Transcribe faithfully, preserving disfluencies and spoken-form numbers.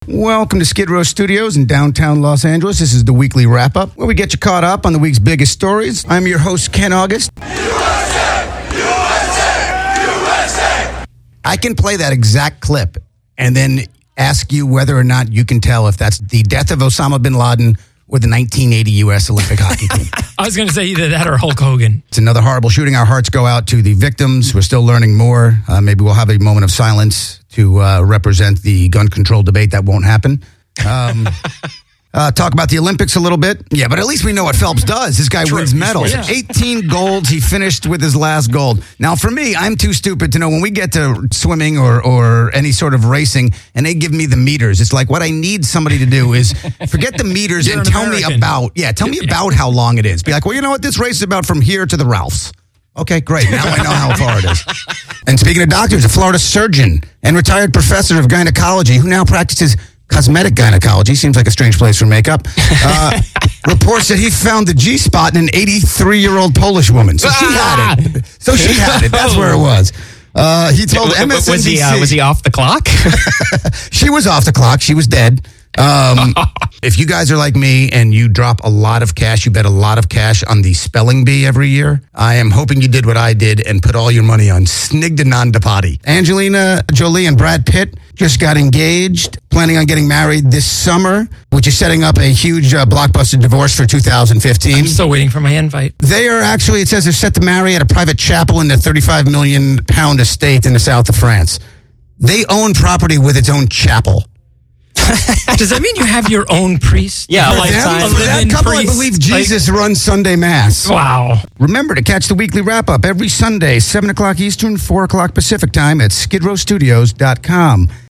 Welcome to Skid Row Studios in downtown Los Angeles. This is the weekly wrap-up, where we get you caught up on the week's biggest stories. I'm your host, Ken August. U S A! U S A! U S A! I can play that exact clip and then ask you whether or not you can tell if that's the death of Osama bin Laden or the nineteen eighty U S Olympic hockey team. I was going to say either that or Hulk Hogan. It's another horrible shooting. Our hearts go out to the victims. We're still learning more. Uh, maybe we'll have a moment of silence to uh, represent the gun control debate. That won't happen. Um, uh, talk about the Olympics a little bit. Yeah, but at least we know what Phelps does. This guy True. wins medals. Yeah. eighteen golds. He finished with his last gold. Now, for me, I'm too stupid to know when we get to swimming or, or any sort of racing and they give me the meters. It's like what I need somebody to do is forget the meters You're and an tell me American. about, yeah, tell me about how long it is. Be like, well, you know what? This race is about from here to the Ralphs. Okay, great. Now I know how far it is. And speaking of doctors, a Florida surgeon and retired professor of gynecology who now practices cosmetic gynecology, seems like a strange place for makeup, uh, reports that he found the G-spot in an eighty-three-year-old Polish woman. So she had it. So she had it. That's where it was. Uh, he told M S N B C. Was he, uh, was he off the clock? She was off the clock. She was dead. Um, if you guys are like me and you drop a lot of cash, you bet a lot of cash on the spelling bee every year, I am hoping you did what I did and put all your money on Snigdhanandapati. Angelina Jolie and Brad Pitt just got engaged, planning on getting married this summer, which is setting up a huge uh, blockbuster divorce for two thousand fifteen. I'm still waiting for my invite. They are actually, it says they're set to marry at a private chapel in the thirty-five million pound estate in the south of France. They own property with its own chapel. Does that mean you have your own priest? Yeah, For like For Lifetime. them, a for that live-in couple, I priest? believe Jesus runs Sunday Mass. Like, wow. Remember to catch the weekly wrap-up every Sunday, seven o'clock Eastern, four o'clock Pacific time at skid row studios dot com.